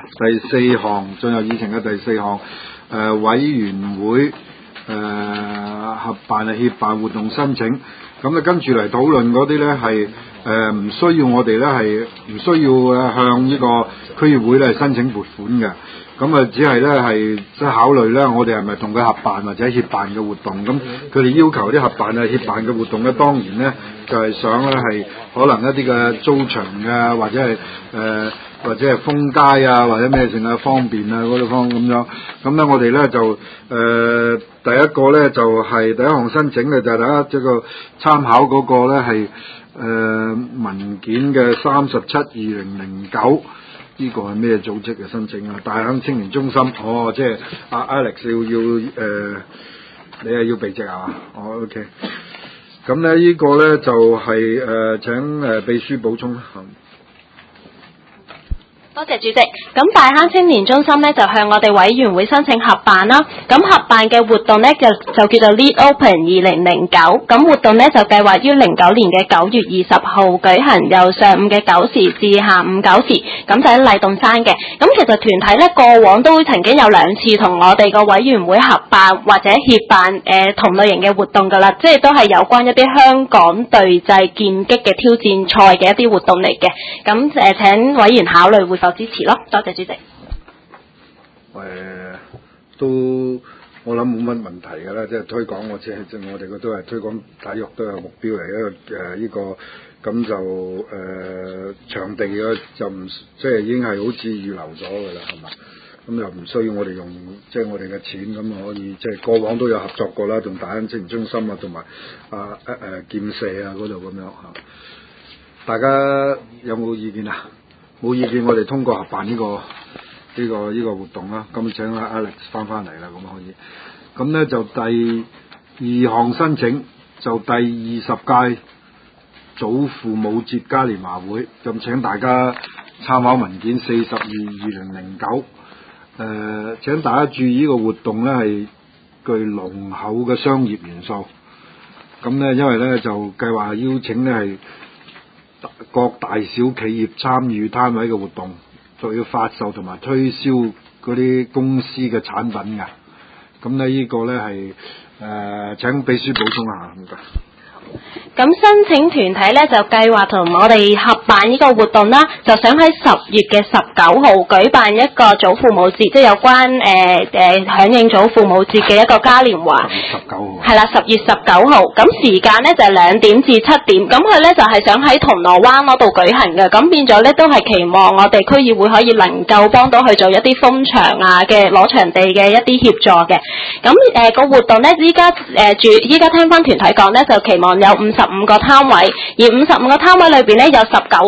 第四項進入議程嘅第四項委員會合辦協辦活動申請。咁咧跟住嚟討論嗰啲咧係唔需要我哋咧係唔需要向呢個區議會咧申請撥款嘅。咁啊，只係咧係即係考慮咧，我哋係咪同佢合辦或者協辦嘅活動？咁佢哋要求啲合辦協辦嘅活動咧，當然咧就係想咧係可能一啲嘅租場啊，或者係封街啊，或者咩剩啊方便啊嗰啲方咁樣。咁咧我哋咧就第一個咧就係第一項申請嘅就係大家即個參考嗰個咧係文件嘅37/2009。呢個係咩組織嘅申請啊？大坑青年中心，即係阿 Alex 要你係要避席啊？OK。咁咧呢個咧就係請秘書補充啦。 多謝主席。咁大坑青年中心咧就向我哋委員會申請合辦啦。咁合辦嘅活動咧就叫做 Lead Open 2009。咁活動咧就計劃於09年嘅9月20號舉行，由上午嘅9時至下午9時。咁就喺禮頓山嘅。咁其實團體咧過往都曾經有2次同我哋個委員會合辦或者協辦同類型嘅活動㗎啦，即係都係有關一啲香港對峙劍擊嘅挑戰賽嘅一啲活動嚟嘅。咁請委員考慮會否支持咯？多謝主席。 都我諗冇乜問題㗎啦，即係推廣我哋個都係推廣體育都有目標嚟嘅呢個咁就場地嘅就唔即係已經係好似預留咗㗎啦，係嘛？咁又唔需要我哋用即係我哋嘅錢咁可以即係過往都有合作過啦，同大坑青年中心啊，同埋劍社啊嗰度咁樣嚇。大家有冇意見啊？冇意見，我哋通過合辦呢個活動啦。咁請阿 Alex 翻嚟啦，咁可以。咁咧就第2項申請就第20屆祖父母節嘉年華會，咁請大家參考文件42/2009。請大家注意呢個活動咧係具濃厚嘅商業元素。咁咧因為咧就計劃邀請咧係各大小企業參與攤位嘅活動，就要發售同埋推銷嗰啲公司嘅產品㗎。咁咧呢個咧係請秘書補充下，唔該。 咁申請團體咧就計劃同我哋合辦呢個活動啦，就想喺10月嘅19號舉辦一個祖父母節，即係有關響應祖父母節嘅一個嘉年華。19號。係啦，10月19號。咁時間咧就係2點至7點。咁佢咧就係想喺銅鑼灣嗰度舉行嘅。咁變咗咧都係期望我哋區議會可以能夠幫到佢做一啲封場啊嘅攞場地嘅一啲協助嘅。咁個活動咧依家聽翻團體講咧就期望有55個攤位，而55個攤位裏邊咧有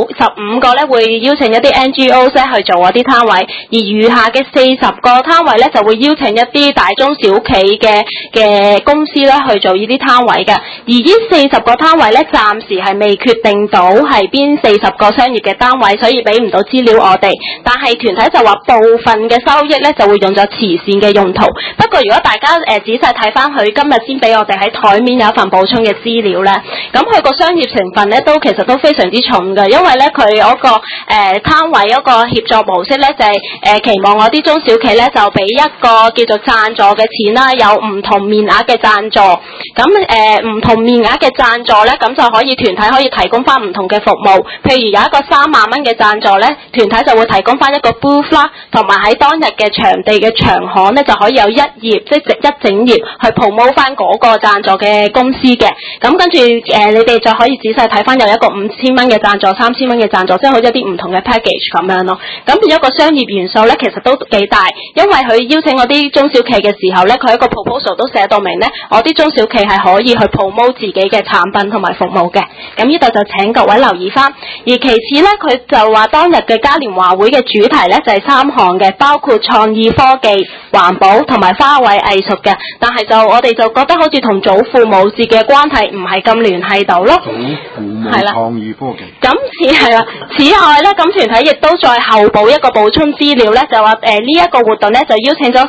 15個咧會邀請一啲 NGO 咧去做嗰啲攤位，而餘下嘅40個攤位咧就會邀請一啲大中小企嘅公司咧去做呢啲攤位嘅。而呢40個攤位咧暫時係未決定到係邊40個商業嘅單位，所以俾唔到資料我哋。但係團體就話部分嘅收益咧就會用咗慈善嘅用途。不過如果大家仔細睇翻佢今日先俾我哋喺台面有一份補充嘅資料咧。咁佢個商業成分咧其實都非常之重嘅，因為咧佢嗰個攤位嗰個協助模式咧就係期望我啲中小企咧就俾一個叫做贊助嘅錢啦，有唔同面額嘅贊助。咁唔同面額嘅贊助咧，咁就可以團體可以提供翻唔同嘅服務。譬如有一個3萬蚊嘅贊助咧，團體就會提供翻一個 booth 啦，同埋喺當日嘅場地嘅場刊咧就可以有一頁即係一整頁去 promote 翻嗰個贊助嘅公司嘅。咁跟住你哋就可以仔細睇翻有一個5000蚊嘅贊助、3000蚊嘅贊助，即係好似一啲唔同嘅 package 咁樣咯。咁變咗個商業元素咧，其實都幾大，因為佢邀請我啲中小企嘅時候咧，佢一個 proposal 都寫到明咧，我啲中小企係可以去 promote 自己嘅產品同埋服務嘅。咁呢度就請各位留意翻。而其次咧，佢就話當日嘅嘉年華會嘅主題咧就係3項嘅，包括創意科技、環保同埋花卉藝術嘅。但係我哋就覺得好似同祖父母節嘅關係唔係咁聯繫到咯。 祖父母創意科技。 係啦。此外咧，咁團體亦都再後補一個補充資料咧，就話呢一個活動咧就邀請咗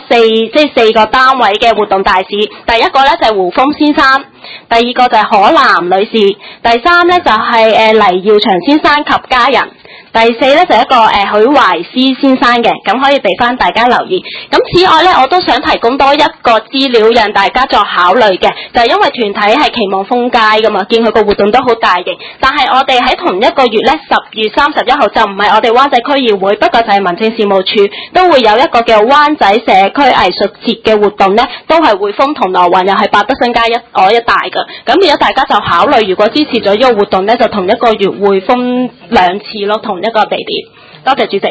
4個單位嘅活動大使。第一個咧就係胡楓先生，第二個就係可南女士，第三咧就係黎耀祥先生及家人， 第4咧就一個許懷思先生嘅，咁可以俾翻大家留意。咁此外咧，我都想提供多一個資料讓大家作考慮嘅，就係因為團體係期望封街噶嘛，見佢個活動都好大型，但係我哋喺同一個月咧10月31號就唔係我哋灣仔區議會，不過就係民政事務處都會有一個叫灣仔社區藝術節嘅活動咧，都係會封銅鑼灣，又係百德新街一帶嘅。咁而家大家就考慮，如果支持咗呢個活動咧，就同一個月會封2次咯，同一個地點。多謝主席。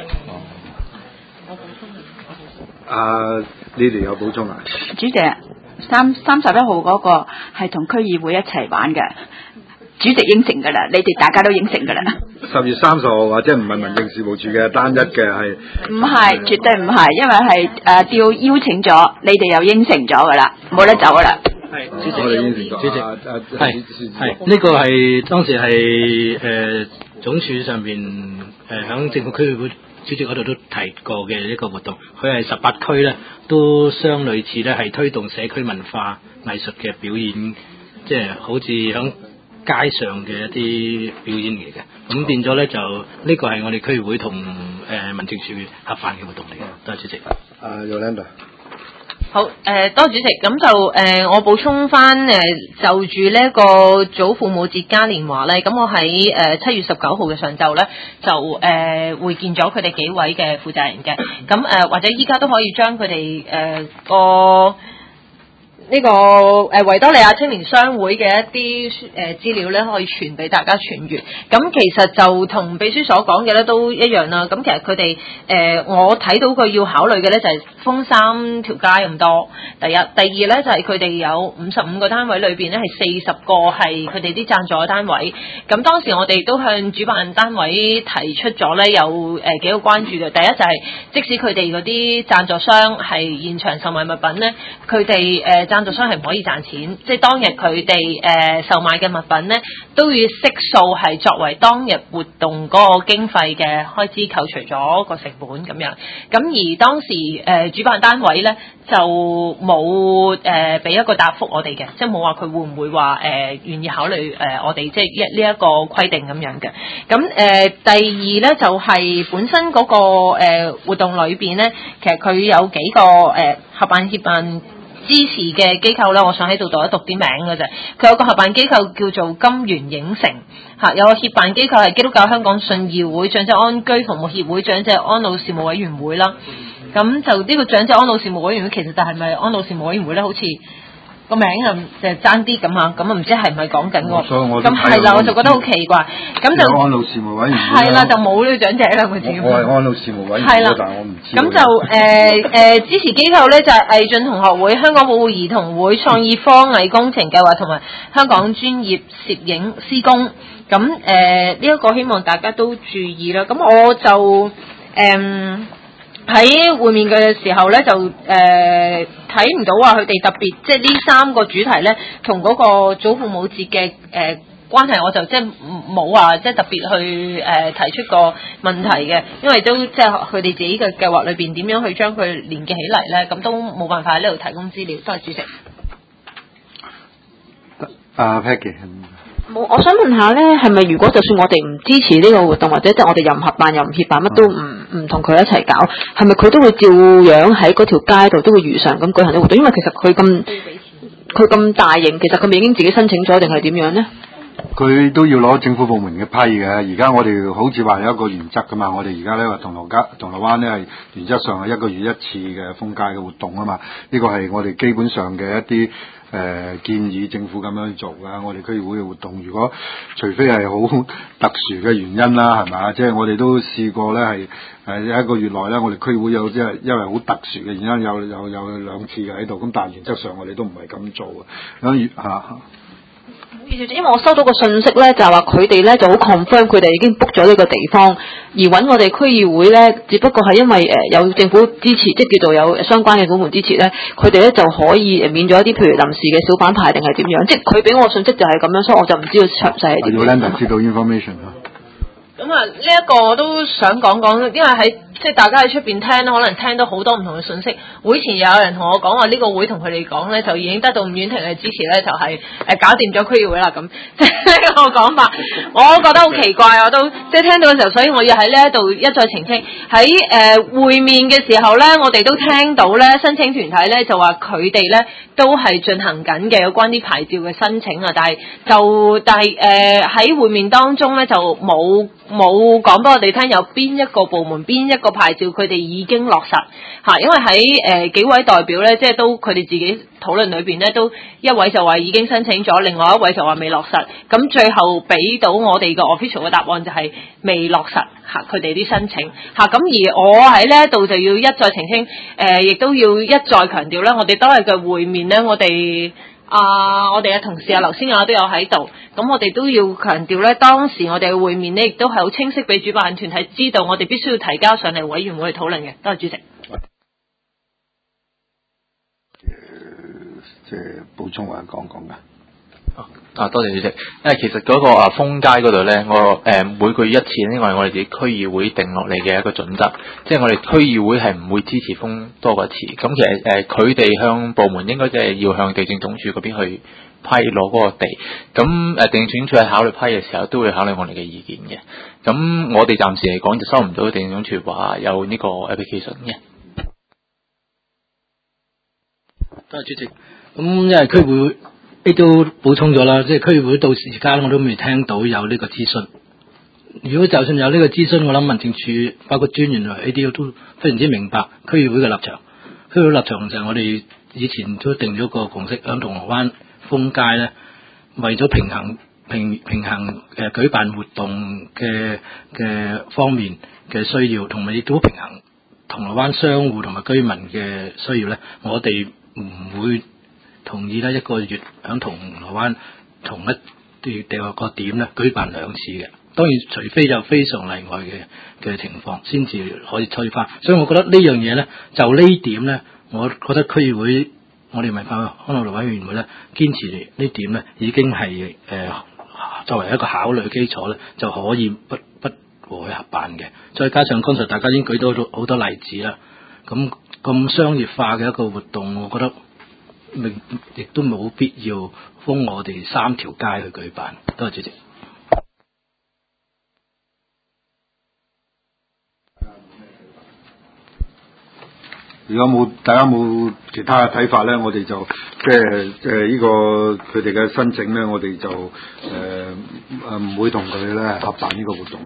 你哋有補充啊？ 主席，31號嗰個係同區議會一齊玩嘅，主席應承㗎啦，你哋大家都應承㗎啦。 10月30號或者唔係民政事務處嘅單一嘅係？唔係， 絕對唔係，因為係要邀請咗，你哋又應承咗㗎啦，冇得走㗎啦。 係，主席，主席，係呢個係當時係總署上邊響政府區議會主席嗰度都提過嘅一個活動，佢係18區咧都相類似咧係推動社區文化藝術嘅表演，即係好似響街上嘅一啲表演嚟嘅。咁變咗咧就呢個係我哋區議會同民政處合辦嘅活動嚟嘅。多謝主席。 Yolanda。 好，多謝主席，咁就我補充翻就住呢個祖父母節嘉年華咧，咁我喺7月19號嘅上晝咧就會見咗佢哋幾位嘅負責人嘅，咁或者依家都可以將佢哋呢個維多利亞青年商會嘅一啲資料咧，可以傳俾大家傳閱。咁其實就同秘書所講嘅咧都一樣啦。咁其實佢哋我睇到佢要考慮嘅咧就係封3條街咁多。第一，第二咧就係佢哋有55個單位裏邊咧係40個係佢哋啲贊助單位。咁當時我哋都向主辦單位提出咗咧有幾個關注嘅。第一就係即使佢哋嗰啲贊助商係現場售賣物品咧，佢哋贊助商係唔可以賺錢，即係當日佢哋售賣嘅物品咧，都要悉數係作為當日活動嗰個經費嘅開支扣除咗個成本咁樣。咁而當時主辦單位咧就冇俾一個答覆我哋嘅，即係冇話佢會唔會話願意考慮我哋即係呢一個規定咁樣嘅。咁第二咧就係本身嗰個活動裏邊咧，其實佢有幾個合辦協辦支持嘅機構咧，我想喺度讀一讀啲名嘅啫。佢有個合辦機構叫做金源影城，有個協辦機構係基督教香港信義會長者安居服務協會長者安老事務委員會啦。咁就呢個長者安老事務委員會其實就係咪安老事務委員會咧？好似個名就爭啲咁嚇，咁啊唔知係唔係講緊喎？咁係啦，我就覺得好奇怪。咁就安老事務委員會係啦，就冇呢個長者兩個字。 我係安老事務委員會，但係我唔知。 咁就支持機構咧就係藝進同學會、香港保護兒童會、創意科藝工程計劃同埋香港專業攝影施工。咁呢一個希望大家都注意啦。咁我就喺會面嘅時候咧，就睇唔到話佢哋特別即係呢3個主題咧，同嗰個祖父母節嘅關係，我就即係冇話即係特別去提出個問題嘅，因為都即係佢哋自己嘅計劃裏邊點樣去將佢連結起嚟咧，咁都冇辦法喺呢度提供資料。多謝主席。 Peggy。 冇，我想問下咧，係咪如果就算我哋唔支持呢個活動，或者即係我哋又唔合辦又唔協辦，乜都唔同佢一齊搞，係咪佢都會照樣喺嗰條街度都會如常咁舉行啲活動？因為其實佢咁大型，其實佢咪已經自己申請咗定係點樣咧？ 佢都要攞政府部門嘅批嘅。而家我哋好似話有一個原則噶嘛，我哋而家咧話銅鑼灣咧係原則上係1個月1次嘅封街嘅活動啊嘛。呢個係我哋基本上嘅一啲建議政府咁樣做㗎。我哋區議會嘅活動，如果除非係好特殊嘅原因啦，係咪？即係我哋都試過咧係1個月內咧，我哋區議會有即係因為好特殊嘅原因有2次嘅喺度。咁但係原則上我哋都唔係咁做嘅。咁因為我收到個信息咧，就係話佢哋咧就好 confirm，佢哋已經 book 咗呢個地方，而揾我哋區議會咧，只不過係因為有政府支持，即係叫做有相關嘅部門支持咧，佢哋咧就可以免咗一啲譬如臨時嘅小販牌定係點樣，即係佢俾我信息就係咁樣，所以我就唔知道詳細係點樣。 要知道 information 咁啊，呢一個我都想講講，因為喺即係大家喺出邊聽可能聽到好多唔同嘅信息。會前有人同我講話呢個會同佢哋講咧，就已經得到伍婉婷嘅支持咧，就係搞掂咗區議會啦咁。即係呢個講法，我覺得好奇怪，我都即係聽到嘅時候，所以我要喺呢一度一再澄清。喺會面嘅時候咧，我哋都聽到咧申請團體咧就話佢哋咧都係進行緊嘅有關啲牌照嘅申請啊，但係喺會面當中咧就冇講俾我哋聽有邊一個部門邊一個牌照佢哋已經落實嚇，因為喺幾位代表咧，即係都佢哋自己討論裏邊咧，都一位就話已經申請咗，另外一位就話未落實，咁最後俾到我哋個 official 嘅答案就係未落實嚇佢哋啲申請嚇，咁而我喺呢度就要一再澄清，亦都要一再強調咧，我哋當日嘅會面咧，我哋嘅同事劉先亞都有喺度，咁我哋都要強調咧，當時我哋嘅會面呢，亦都係好清晰俾主辦團體知道，我哋必須要提交上嚟委員會去討論嘅。多謝主席。 即係補充或者講㗎。 多謝主席。因為其實嗰個封街嗰度咧，我每個月一次，因為我哋自己區議會定落嚟嘅一個準則，即係我哋區議會係唔會支持封多過一次。咁其實佢哋向部門應該即係要向地政總署嗰邊去批攞嗰個地。咁地政總署喺考慮批嘅時候，都會考慮我哋嘅意見嘅。咁我哋暫時嚟講就收唔到地政總署話有呢個 application 嘅。 多謝主席。咁因為區議會都補充咗啦，即係區議會到時間我都未聽到有呢個諮詢。如果就算有呢個諮詢，我諗民政處包括專員同 ADO 都非常之明白區議會嘅立場。區議會立場就係我哋以前都定咗個共識，響銅鑼灣封街咧，為咗平衡舉辦活動嘅方面嘅需要，同埋亦都平衡銅鑼灣商戶同埋居民嘅需要咧，我哋唔會同意咧一個月響銅鑼灣同一個點咧舉辦兩次嘅，當然除非有非常例外嘅情況，先至可以推翻。所以我覺得呢樣嘢咧，就呢點咧，我覺得區議會我哋文化康樂委員會咧堅持呢點咧，已經係作為一個考慮基礎咧，就可以不和佢合辦嘅。再加上剛才大家已經舉到好多例子啦，咁商業化嘅一個活動，我覺得亦都冇必要封我哋3條街去舉辦。多謝主席。 如果大家冇其他嘅睇法咧，我哋就呢個佢哋嘅申請咧，我哋就唔會同佢咧合辦呢個活動。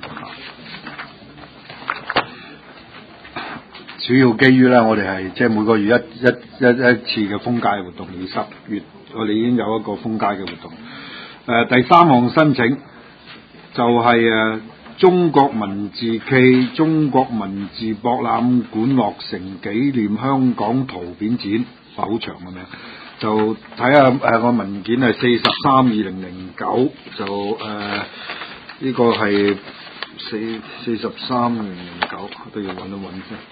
主要基於咧，我哋係即係每個月一次嘅封街活動，要10月我哋已經有一個封街嘅活動。第3項申請就係中國文字暨中國文字博覽館落成紀念香港圖片展，好長嘅名，就睇下個文件係43/2009，就呢個係43/2009，都要揾一揾先。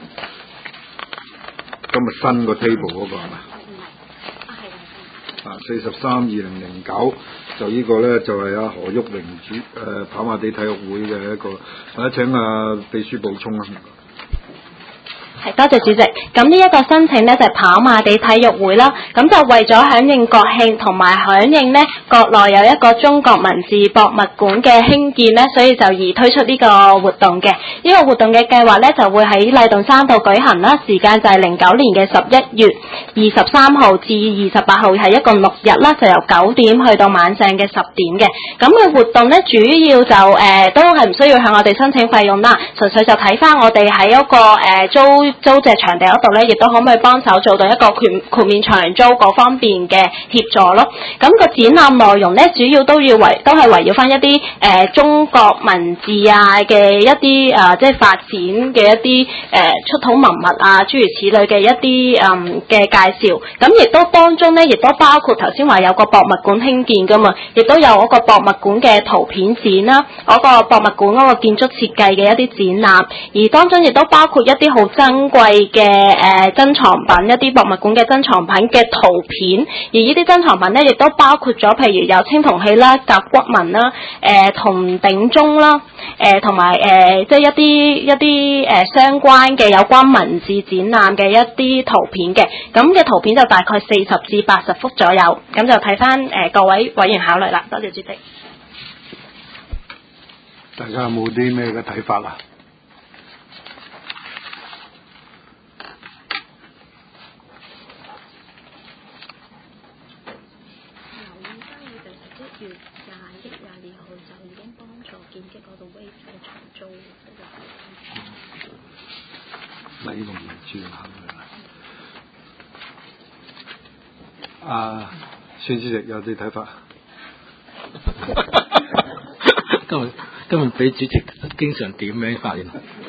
今日新個 table 嗰個係咪？43/2009就呢個咧就係何旭榮跑馬地體育會嘅一個，或者請秘書補充啦。 係，多謝主席。咁呢一個申請呢，就係跑馬地體育會啦，咁就為咗響應國慶同埋響應呢國內有一個中國文字博物館嘅興建呢，所以就而推出呢個活動嘅。呢個活動嘅計劃呢，就會喺禮頓山道舉行啦，時間就係09年嘅11月23號至28號，係一個6日啦，就由9點去到晚上嘅10點嘅。咁嘅活動呢，主要就都係唔需要向我哋申請費用啦，純粹就睇翻我哋喺一個租借場地嗰度咧，亦都可唔可以幫手做到一個豁免長租嗰方面嘅協助咯？咁個展覽內容咧，主要都係圍繞翻一啲中國文字嘅一啲即係發展嘅一啲出土文物諸如此類嘅一啲嘅介紹。咁亦都當中咧，亦都包括頭先話有個博物館興建噶嘛，亦都有嗰個博物館嘅圖片展啦，嗰個博物館嗰個建築設計嘅一啲展覽，而當中亦都包括一啲好爭珍貴嘅珍藏品，一啲博物館嘅珍藏品嘅圖片，而呢啲珍藏品咧亦都包括咗譬如有青銅器啦、甲骨文啦、銅鼎鐘啦、同埋即係一啲相關嘅有關文字展覽嘅一啲圖片嘅，咁嘅圖片就大概40至80幅左右，咁就睇翻各位委員考慮啦。多謝主席。 大家有冇啲咩嘅睇法啊？呢個唔知啊，孫主席有啲睇法。 今日俾主席經常點名發言。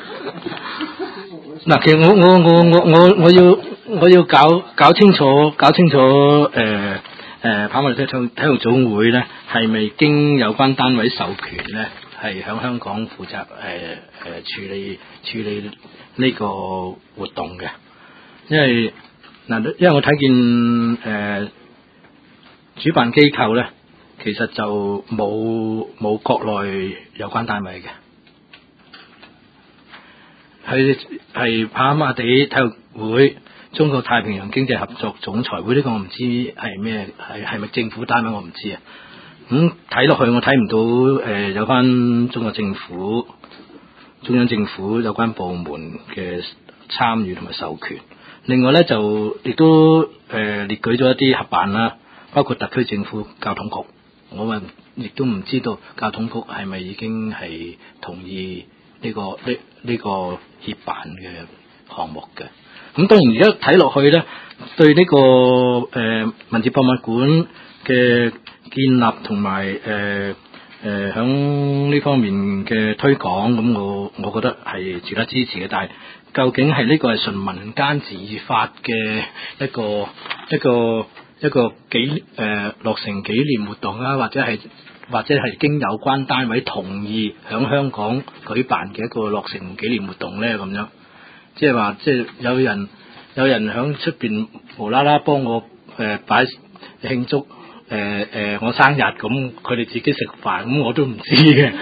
嗱，其實我要搞清楚跑馬地體育總會咧係咪經有關單位授權咧，係響香港負責處理呢個活動嘅，因為我睇見主辦機構咧，其實就冇國內有關單位嘅，係跑馬地體育會中國太平洋經濟合作總裁會，呢個我唔知係咩，係咪政府單位我唔知啊。咁睇落去我睇唔到有關中央政府有關部門嘅參與同埋授權。另外咧就亦都列舉咗一啲合辦啦，包括特區政府交通局，我亦都唔知道交通局係咪已經係同意呢個協辦嘅項目嘅。咁當然而家睇落去咧，對呢個文字博物館嘅建立同埋響呢方面嘅推廣，咁我覺得係值得支持嘅。但係究竟係呢個係純民間自發嘅一個落成紀念活動啦，或者係經有關單位同意響香港舉辦嘅一個落成紀念活動咧，咁樣即係話即係有人響出邊無啦啦幫我擺慶祝我生日，咁佢哋自己食飯，咁我都唔知嘅。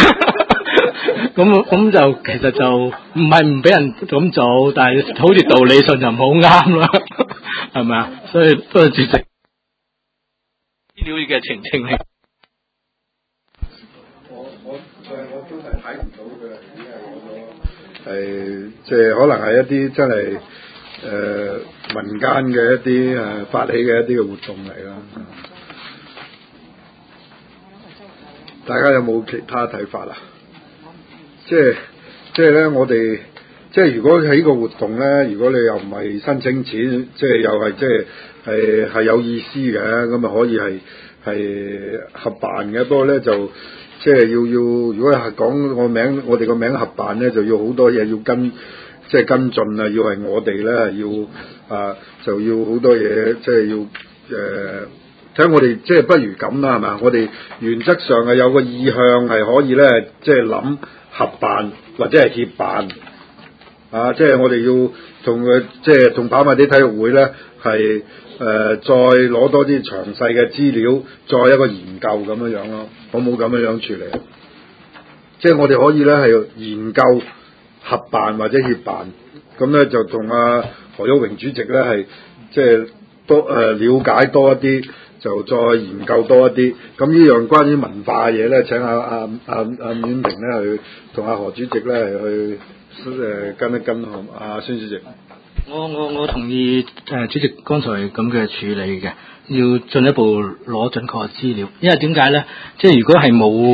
咁就其實就唔係唔俾人咁做，但係好似道理上就唔好啱啦，係咪啊？所以多謝主席資料嘅澄清。 我都係睇唔到嘅，只係係即係可能係一啲真係民間嘅一啲發起嘅一啲嘅活動嚟啦。大家有冇其他睇法啊？即係咧，我哋即係如果喺個活動咧，如果你又唔係申請錢，即係又係係有意思嘅，咁啊可以係合辦嘅。不過咧就即係要，如果係講我哋個名合辦咧，就要好多嘢要跟進啊，要係我哋咧要就要好多嘢，即係要睇我哋即係不如咁啦，係嘛？我哋原則上係有個意向係可以咧，即係諗合辦或者係協辦啊！即係我哋要同跑馬地體育會咧係再攞多啲詳細嘅資料，再一個研究咁樣咯。好冇咁樣處理？即係我哋可以咧係研究合辦或者協辦，咁咧就同何玉榮主席咧係即係多了解多一啲。就再研究多一啲，咁呢樣關於文化嘅嘢咧，請阿阮平咧去同何主席咧去跟一跟阿孫主席。 我同意主席剛才咁嘅處理嘅，要進一步攞準確嘅資料，因為點解咧？即係如果係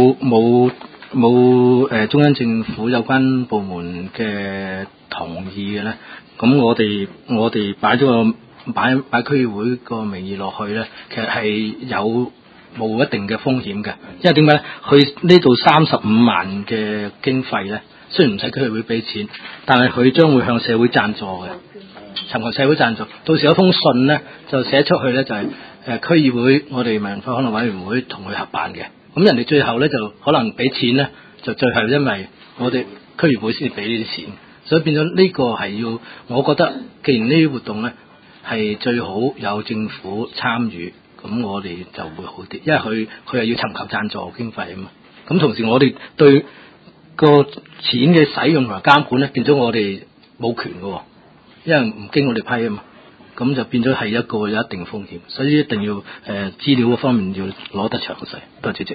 冇中央政府有關部門嘅同意嘅咧，咁我哋擺區議會個名義落去咧，其實係冇一定嘅風險嘅，因為點解咧？佢呢度35萬嘅經費咧，雖然唔使區議會俾錢，但係佢將會向社會贊助嘅，尋求社會贊助。到時有封信咧，就寫出去咧，就係區議會我哋文化可能委員會同佢合辦嘅。咁人哋最後咧就可能俾錢咧，就最後因為我哋區議會先俾呢啲錢。 所以變咗呢個係要，我覺得既然呢啲活動咧係最好有政府參與，咁我哋就會好啲，因為佢係要尋求贊助經費啊嘛。咁同時我哋對個錢嘅使用同埋監管咧，變咗我哋冇權嘅，因為唔經我哋批啊嘛。咁就變咗係一個有一定風險，所以一定要資料嗰方面要攞得詳細。多謝主席。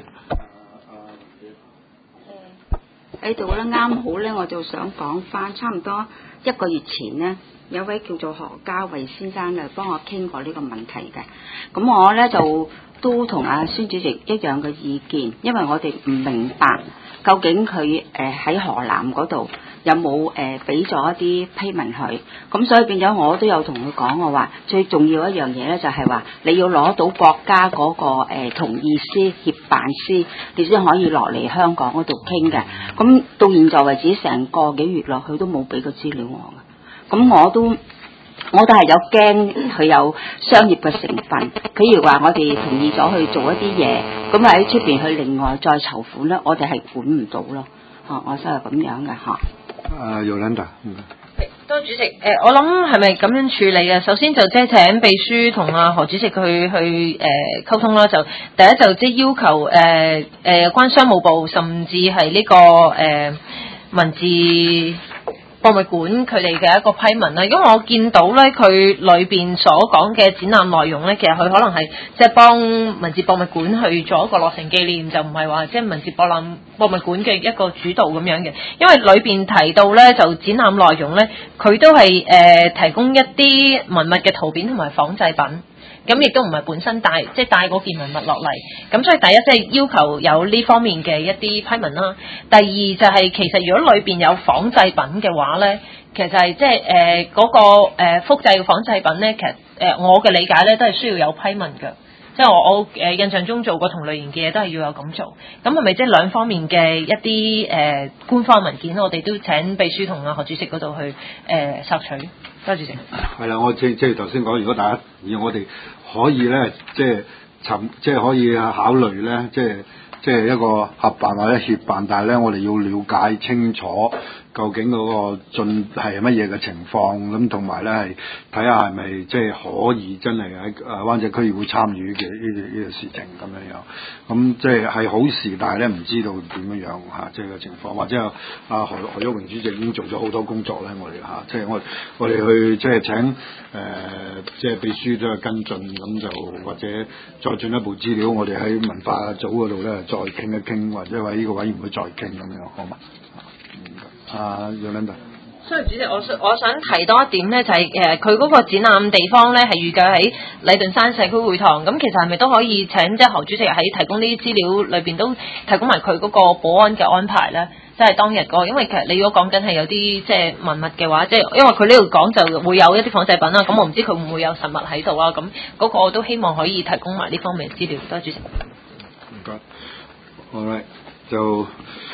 喺度咧，啱好咧，我就想講翻，差唔多1個月前呢，有位叫做何家慧先生咧，幫我傾過呢個問題嘅。咁我咧就都同阿孫主席一樣嘅意見，因為我哋唔明白究竟佢喺河南嗰度有冇俾咗一啲批文佢，咁所以變咗我都有同佢講，我話最重要一樣嘢咧就係話你要攞到國家嗰個同意書、協辦書，你先可以落嚟香港嗰度傾嘅。咁到現在為止成個幾月落去都冇俾個資料我嘅，咁我都係有驚佢有商業嘅成分。譬如話我哋同意咗去做一啲嘢，咁喺出邊去另外再籌款咧，我哋係管唔到咯。我所以係咁樣嘅嚇。 Yolanda， 多主席，我諗係咪咁樣處理啊？首先就即係請秘書同阿何主席去溝通啦。就第一就即係要求關商務部甚至係呢個文字博物館佢哋嘅一個批文啦，因為我見到咧佢裏邊所講嘅展覽內容咧，其實佢可能係即係幫文字博物館去做一個落成紀念，就唔係話即係文字博物館嘅一個主導咁樣嘅。因為裏邊提到咧就展覽內容咧，佢都係提供一啲文物嘅圖片同埋仿製品。咁亦都唔係本身帶嗰件文物落嚟，咁所以第一即係要求有呢方面嘅一啲批文啦。第二就係其實如果裏邊有仿製品嘅話咧，其實係即係嗰個複製嘅仿製品咧，其實我嘅理解咧都係需要有批文嘅。即係我印象中做過同類型嘅嘢都係要有咁做。咁係咪即係兩方面嘅一啲官方文件，我哋都請秘書同阿何主席嗰度去索取。多謝主席。 係啦，我即係頭先講，如果大家我哋可以咧，即係可以考慮咧，即係一個合辦或者協辦，但係咧我哋要了解清楚究竟嗰個進係乜嘢嘅情況，咁同埋咧係睇下係咪即係可以真係喺灣仔區議會參與嘅呢個事情咁樣樣，咁即係好事，但係咧唔知道點樣樣嚇，即係個情況，或者阿何旭榮主席已經做咗好多工作咧，我哋嚇，即係我哋去即係請即係秘書都係跟進，咁就或者再進一步資料，我哋喺文化組嗰度咧再傾一傾，或者喺呢個委員會再傾咁樣，好嘛？Yolanda。 所以主席，我想提多一點咧，就係佢嗰個展覽地方咧係預計喺禮頓山社區會堂，咁其實係咪都可以請即係何主席喺提供呢啲資料裏邊都提供埋佢嗰個保安嘅安排咧？即係當日因為其實你如果講緊係有啲即係文物嘅話，即係因為佢呢度講就會有一啲仿製品啦，咁我唔知佢會唔會有實物喺度啊？咁嗰個我都希望可以提供埋呢方面嘅資料。多謝主席。 唔該。好啦，就。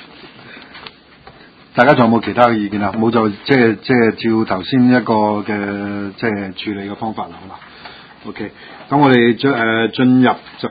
大家仲有冇其他嘅意見啊？冇就即係照頭先一個嘅即係處理嘅方法啦，好嘛 ？OK，咁我哋進入就。